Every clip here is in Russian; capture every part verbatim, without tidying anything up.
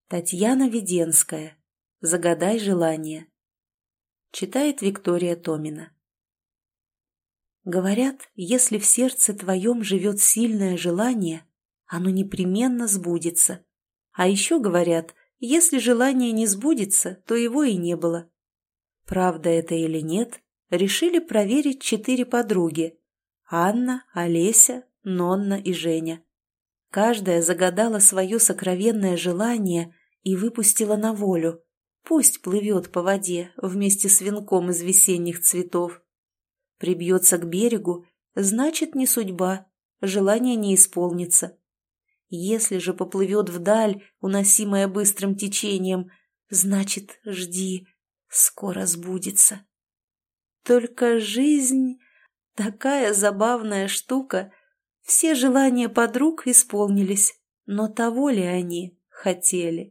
Татьяна Веденская. Загадай желание. Читает Виктория Томина. Говорят, если в сердце твоем живет сильное желание, оно непременно сбудется. А еще говорят, если желание не сбудется, то его и не было. Правда это или нет, решили проверить четыре подруги – Анна, Олеся, Нонна и Женя. Каждая загадала свое сокровенное желание и выпустила на волю. Пусть плывет по воде вместе с венком из весенних цветов. Прибьется к берегу, значит, не судьба, желание не исполнится. Если же поплывет вдаль, уносимая быстрым течением, значит, жди, скоро сбудется. Только жизнь такая забавная штука. Все желания подруг исполнились, но того ли они хотели?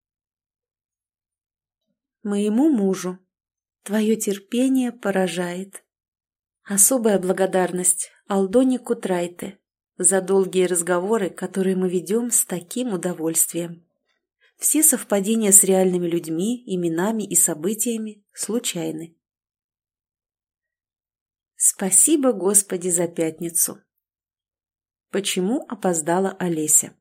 Моему мужу. Твое терпение поражает. Особая благодарность Алдоне Кутрайте за долгие разговоры, которые мы ведем с таким удовольствием. Все совпадения с реальными людьми, именами и событиями случайны. Спасибо, Господи, за пятницу. Почему опоздала Олеся?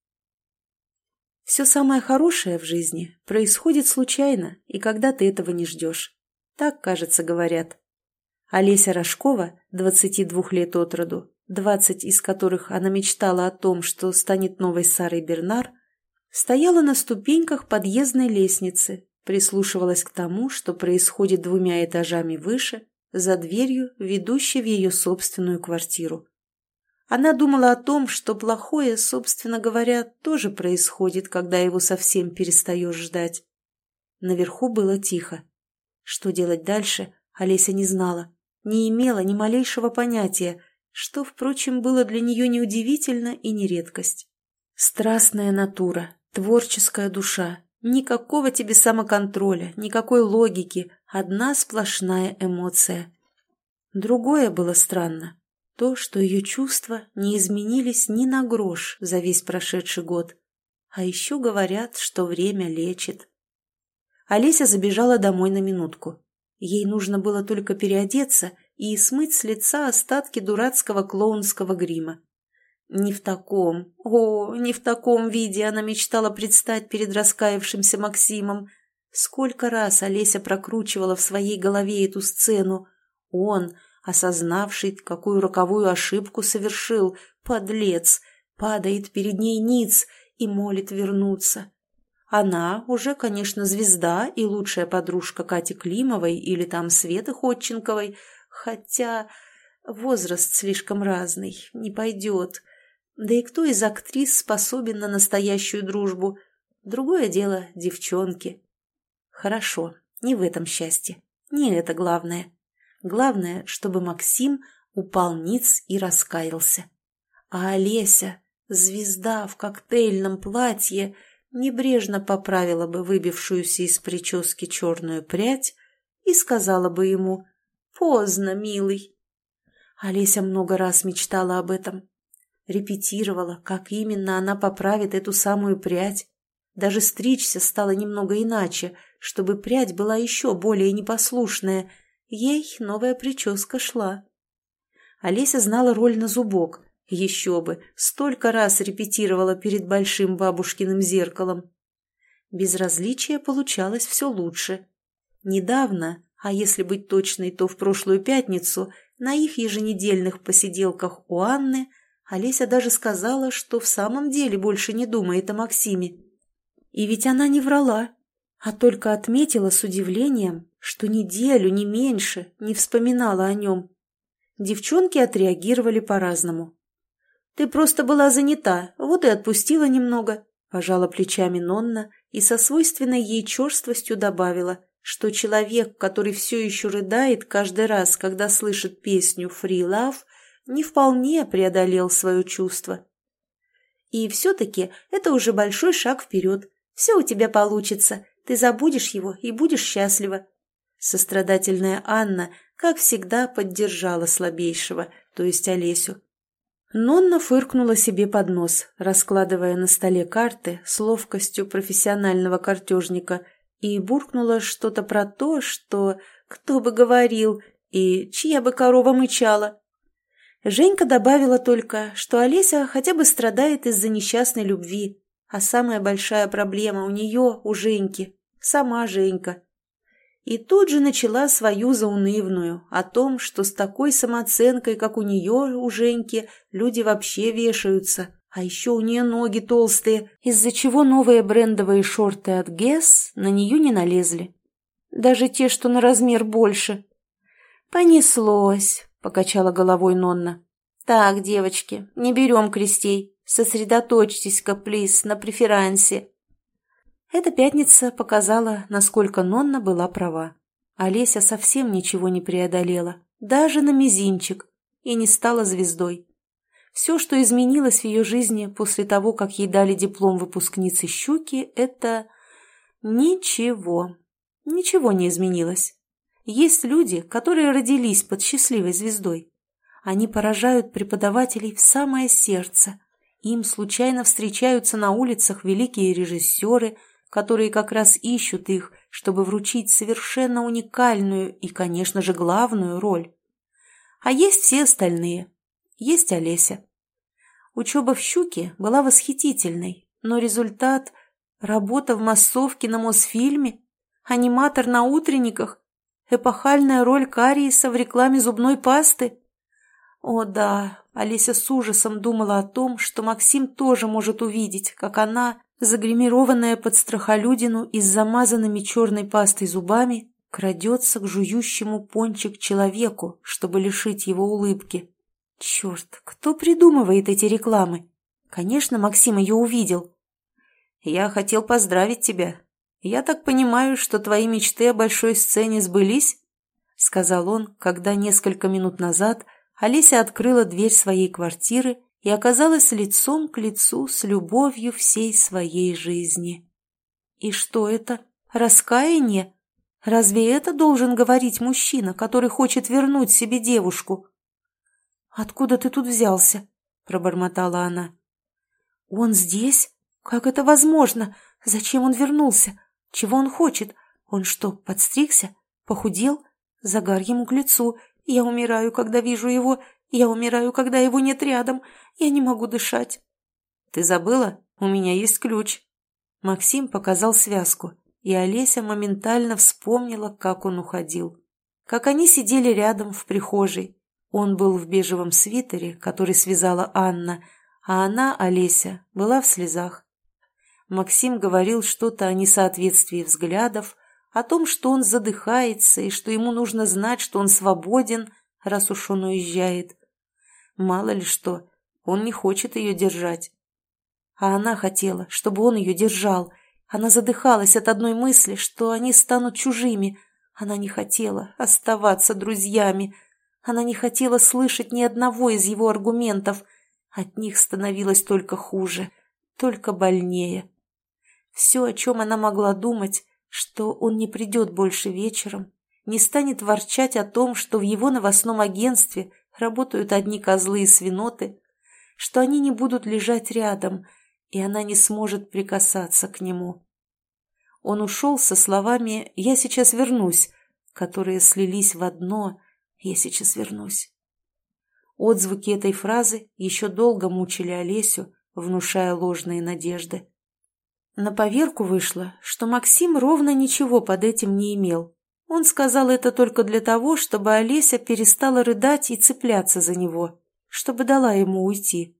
Все самое хорошее в жизни происходит случайно, и когда ты этого не ждешь. Так, кажется, говорят. Олеся Рожкова, двадцати двух лет от роду, двадцать из которых она мечтала о том, что станет новой Сарой Бернар, стояла на ступеньках подъездной лестницы, прислушивалась к тому, что происходит двумя этажами выше, за дверью, ведущей в ее собственную квартиру. Она думала о том, что плохое, собственно говоря, тоже происходит, когда его совсем перестаешь ждать. Наверху было тихо. Что делать дальше, Олеся не знала, не имела ни малейшего понятия, что, впрочем, было для нее неудивительно и не редкость. Страстная натура, творческая душа, никакого тебе самоконтроля, никакой логики, одна сплошная эмоция. Другое было странно. То, что ее чувства не изменились ни на грош за весь прошедший год. А еще говорят, что время лечит. Олеся забежала домой на минутку. Ей нужно было только переодеться и смыть с лица остатки дурацкого клоунского грима. Не в таком, о, не в таком виде она мечтала предстать перед раскаявшимся Максимом. Сколько раз Олеся прокручивала в своей голове эту сцену. Он, осознавший, какую роковую ошибку совершил, подлец, падает перед ней ниц и молит вернуться. Она уже, конечно, звезда и лучшая подружка Кати Климовой или там Светы Ходченковой, хотя возраст слишком разный, не пойдет. Да и кто из актрис способен на настоящую дружбу? Другое дело — девчонки. Хорошо, не в этом счастье, не это главное. Главное, чтобы Максим упал ниц и раскаялся. А Олеся, звезда в коктейльном платье, небрежно поправила бы выбившуюся из прически черную прядь и сказала бы ему: «Поздно, милый». Олеся много раз мечтала об этом. Репетировала, как именно она поправит эту самую прядь. Даже стричься стало немного иначе, чтобы прядь была еще более непослушная. Ей новая прическа шла. Олеся знала роль на зубок. Еще бы, столько раз репетировала перед большим бабушкиным зеркалом. Безразличие получалось все лучше. Недавно, а если быть точной, то в прошлую пятницу, на их еженедельных посиделках у Анны Олеся даже сказала, что в самом деле больше не думает о Максиме. И ведь она не врала, а только отметила с удивлением, что неделю, не меньше, не вспоминала о нем. Девчонки отреагировали по-разному. «Ты просто была занята, вот и отпустила немного», – пожала плечами Нонна и со свойственной ей черствостью добавила, что человек, который все еще рыдает каждый раз, когда слышит песню «Free Love», не вполне преодолел свое чувство. «И все-таки это уже большой шаг вперед. Все у тебя получится, ты забудешь его и будешь счастлива». Сострадательная Анна, как всегда, поддержала слабейшего, то есть Олесю. Нонна фыркнула себе под нос, раскладывая на столе карты с ловкостью профессионального картежника, и буркнула что-то про то, что «кто бы говорил» и «чья бы корова мычала». Женька добавила только, что Олеся хотя бы страдает из-за несчастной любви, а самая большая проблема у нее, у Женьки, сама Женька. И тут же начала свою заунывную о том, что с такой самооценкой, как у нее, у Женьки, люди вообще вешаются, а еще у нее ноги толстые, из-за чего новые брендовые шорты от Guess на нее не налезли. Даже те, что на размер больше. «Понеслось», — покачала головой Нонна. «Так, девочки, не берем крестей, сосредоточьтесь-ка, плиз, на преферансе». Эта пятница показала, насколько Нонна была права. Олеся совсем ничего не преодолела, даже на мизинчик, и не стала звездой. Все, что изменилось в ее жизни после того, как ей дали диплом выпускницы «Щуки», это ничего. Ничего не изменилось. Есть люди, которые родились под счастливой звездой. Они поражают преподавателей в самое сердце. Им случайно встречаются на улицах великие режиссеры, которые как раз ищут их, чтобы вручить совершенно уникальную и, конечно же, главную роль. А есть все остальные. Есть Олеся. Учеба в «Щуке» была восхитительной, но результат – работа в массовке на Мосфильме, аниматор на утренниках, эпохальная роль кариеса в рекламе зубной пасты. О да, Олеся с ужасом думала о том, что Максим тоже может увидеть, как она, загримированная под страхолюдину и с замазанными черной пастой зубами, крадется к жующему пончик человеку, чтобы лишить его улыбки. Черт, кто придумывает эти рекламы? Конечно, Максим ее увидел. «Я хотел поздравить тебя. Я так понимаю, что твои мечты о большой сцене сбылись?» — сказал он, когда несколько минут назад Олеся открыла дверь своей квартиры и оказалась лицом к лицу с любовью всей своей жизни. И что это? Раскаяние? Разве это должен говорить мужчина, который хочет вернуть себе девушку? «Откуда ты тут взялся?» – пробормотала она. «Он здесь? Как это возможно? Зачем он вернулся? Чего он хочет? Он что, подстригся? Похудел? Загар ему к лицу. Я умираю, когда вижу его. Я умираю, когда его нет рядом. Я не могу дышать». «Ты забыла? У меня есть ключ». Максим показал связку, и Олеся моментально вспомнила, как он уходил. Как они сидели рядом в прихожей. Он был в бежевом свитере, который связала Анна, а она, Олеся, была в слезах. Максим говорил что-то о несоответствии взглядов, о том, что он задыхается и что ему нужно знать, что он свободен, раз уж он уезжает. Мало ли что, он не хочет ее держать. А она хотела, чтобы он ее держал. Она задыхалась от одной мысли, что они станут чужими. Она не хотела оставаться друзьями. Она не хотела слышать ни одного из его аргументов. От них становилось только хуже, только больнее. Все, о чем она могла думать, что он не придет больше вечером, не станет ворчать о том, что в его новостном агентстве работают одни козлы и свиноты, что они не будут лежать рядом, и она не сможет прикасаться к нему. Он ушел со словами «я сейчас вернусь», которые слились в одно «я сейчас вернусь». Отзвуки этой фразы еще долго мучили Олесю, внушая ложные надежды. На поверку вышло, что Максим ровно ничего под этим не имел. Он сказал это только для того, чтобы Олеся перестала рыдать и цепляться за него, чтобы дала ему уйти.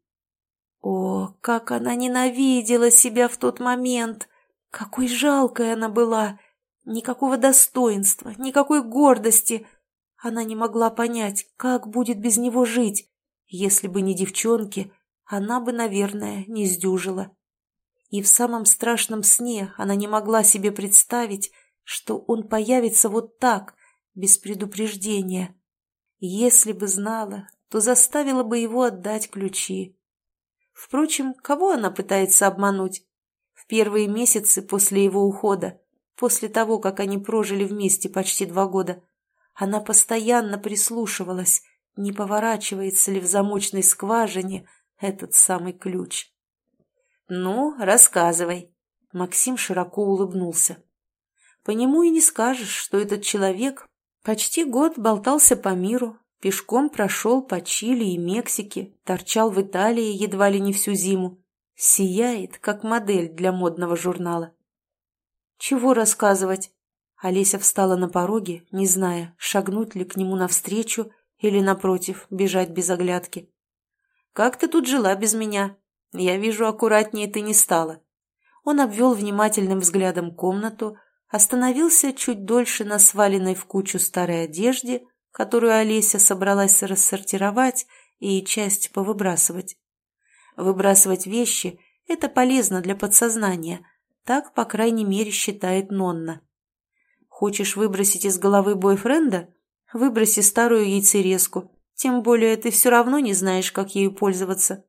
О, как она ненавидела себя в тот момент! Какой жалкой она была! Никакого достоинства, никакой гордости! Она не могла понять, как будет без него жить. Если бы не девчонки, она бы, наверное, не сдюжила. И в самом страшном сне она не могла себе представить, что он появится вот так, без предупреждения. Если бы знала, то заставила бы его отдать ключи. Впрочем, кого она пытается обмануть? В первые месяцы после его ухода, после того, как они прожили вместе почти два года, она постоянно прислушивалась, не поворачивается ли в замочной скважине этот самый ключ. «Ну, рассказывай». Максим широко улыбнулся. По нему и не скажешь, что этот человек почти год болтался по миру, пешком прошел по Чили и Мексике, торчал в Италии едва ли не всю зиму. Сияет, как модель для модного журнала. «Чего рассказывать?» Олеся встала на пороге, не зная, шагнуть ли к нему навстречу или, напротив, бежать без оглядки. «Как ты тут жила без меня? Я вижу, аккуратнее ты не стала». Он обвел внимательным взглядом комнату, остановился чуть дольше на сваленной в кучу старой одежде, которую Олеся собралась рассортировать и часть повыбрасывать. Выбрасывать вещи – это полезно для подсознания, так, по крайней мере, считает Нонна. Хочешь выбросить из головы бойфренда? Выброси старую яйцерезку, тем более ты все равно не знаешь, как ею пользоваться.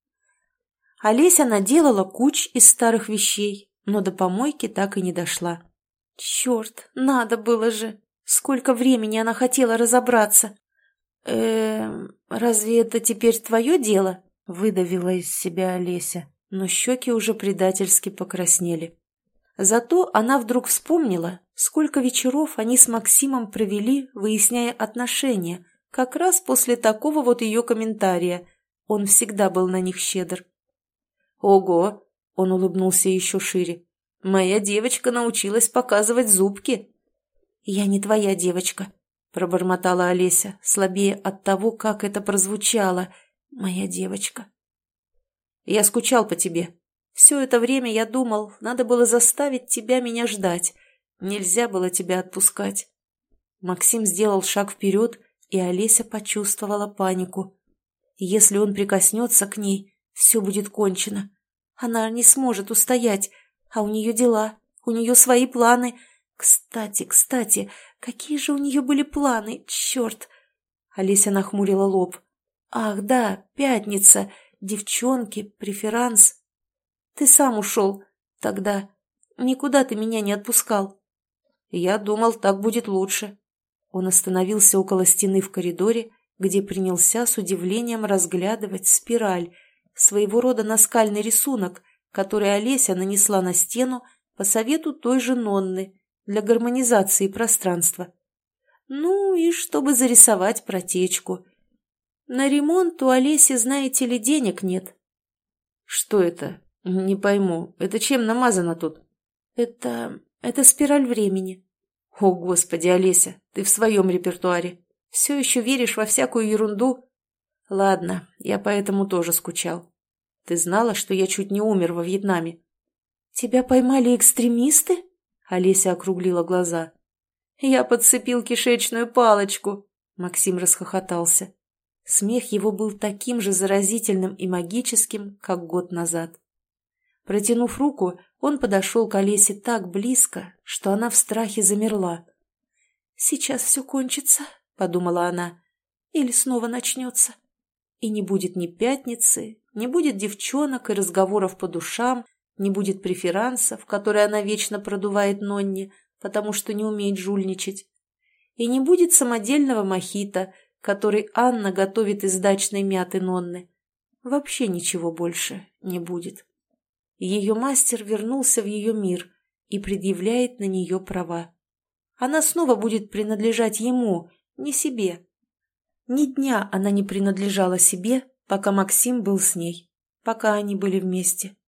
Олеся наделала куч из старых вещей, но до помойки так и не дошла. Черт, надо было же! Сколько времени она хотела разобраться! Эм, разве это теперь твое дело? Выдавила из себя Олеся, но щеки уже предательски покраснели. Зато она вдруг вспомнила, сколько вечеров они с Максимом провели, выясняя отношения, как раз после такого вот ее комментария. Он всегда был на них щедр. «Ого!» — он улыбнулся еще шире. «Моя девочка научилась показывать зубки». «Я не твоя девочка», — пробормотала Олеся, слабее от того, как это прозвучало. «Моя девочка». «Я скучал по тебе. Все это время я думал, надо было заставить тебя меня ждать. Нельзя было тебя отпускать». Максим сделал шаг вперед, и Олеся почувствовала панику. Если он прикоснется к ней, все будет кончено. Она не сможет устоять, а у нее дела, у нее свои планы. Кстати, кстати, какие же у нее были планы, черт! Олеся нахмурила лоб. Ах, да, пятница, девчонки, преферанс. Ты сам ушел тогда. Никуда ты меня не отпускал. Я думал, так будет лучше. Он остановился около стены в коридоре, где принялся с удивлением разглядывать спираль, своего рода наскальный рисунок, который Олеся нанесла на стену по совету той же Нонны для гармонизации пространства. Ну и чтобы зарисовать протечку. На ремонт у Олеси, знаете ли, денег нет. Что это? Не пойму. Это чем намазано тут? Это... это спираль времени. О, Господи, Олеся, ты в своем репертуаре. Все еще веришь во всякую ерунду? Ладно, я поэтому тоже скучал. Ты знала, что я чуть не умер во Вьетнаме? Тебя поймали экстремисты? Олеся округлила глаза. Я подцепил кишечную палочку. Максим расхохотался. Смех его был таким же заразительным и магическим, как год назад. Протянув руку, он подошел к Олесе так близко, что она в страхе замерла. «Сейчас все кончится», — подумала она, — «или снова начнется. И не будет ни пятницы, не будет девчонок и разговоров по душам, не будет преферансов, которые она вечно продувает Нонне, потому что не умеет жульничать. И не будет самодельного мохито, который Анна готовит из дачной мяты Нонны. Вообще ничего больше не будет. Ее мастер вернулся в ее мир и предъявляет на нее права. Она снова будет принадлежать ему, не себе. Ни дня она не принадлежала себе, пока Максим был с ней, пока они были вместе.